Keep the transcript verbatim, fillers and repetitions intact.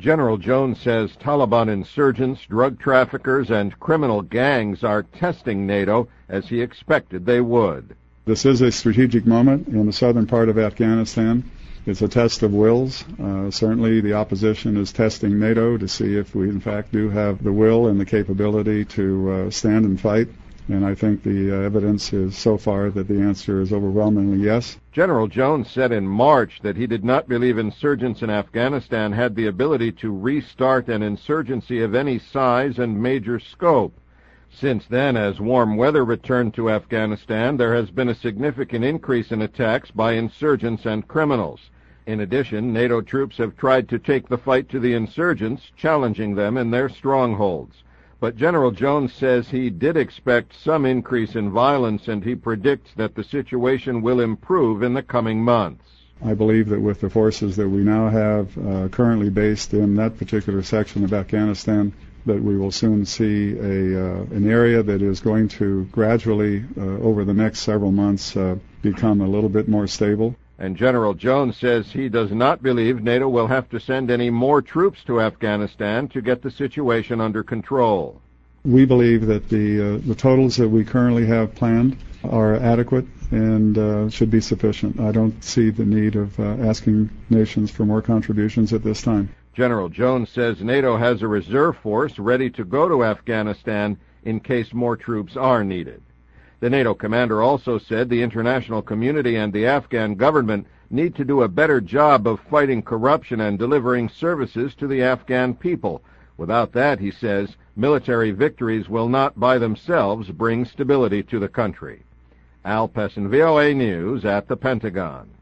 General Jones says Taliban insurgents, drug traffickers, and criminal gangs are testing NATO as he expected they would. This is a strategic moment in the southern part of Afghanistan. It's a test of wills. Uh, certainly the opposition is testing NATO to see if we in fact do have the will and the capability to uh, stand and fight. And I think the uh, evidence is so far that the answer is overwhelmingly yes. General Jones said in March that he did not believe insurgents in Afghanistan had the ability to restart an insurgency of any size and major scope. Since then, as warm weather returned to Afghanistan, there has been a significant increase in attacks by insurgents and criminals. In addition, NATO troops have tried to take the fight to the insurgents, challenging them in their strongholds. But General Jones says he did expect some increase in violence, and he predicts that the situation will improve in the coming months. I believe that with the forces that we now have uh, currently based in that particular section of Afghanistan, that we will soon see a uh, an area that is going to gradually, uh, over the next several months, uh, become a little bit more stable. And General Jones says he does not believe NATO will have to send any more troops to Afghanistan to get the situation under control. We believe that the uh, the totals that we currently have planned are adequate and uh, should be sufficient. I don't see the need of uh, asking nations for more contributions at this time. General Jones says NATO has a reserve force ready to go to Afghanistan in case more troops are needed. The NATO commander also said the international community and the Afghan government need to do a better job of fighting corruption and delivering services to the Afghan people. Without that, he says, military victories will not by themselves bring stability to the country. Al Pessin, V O A News at the Pentagon.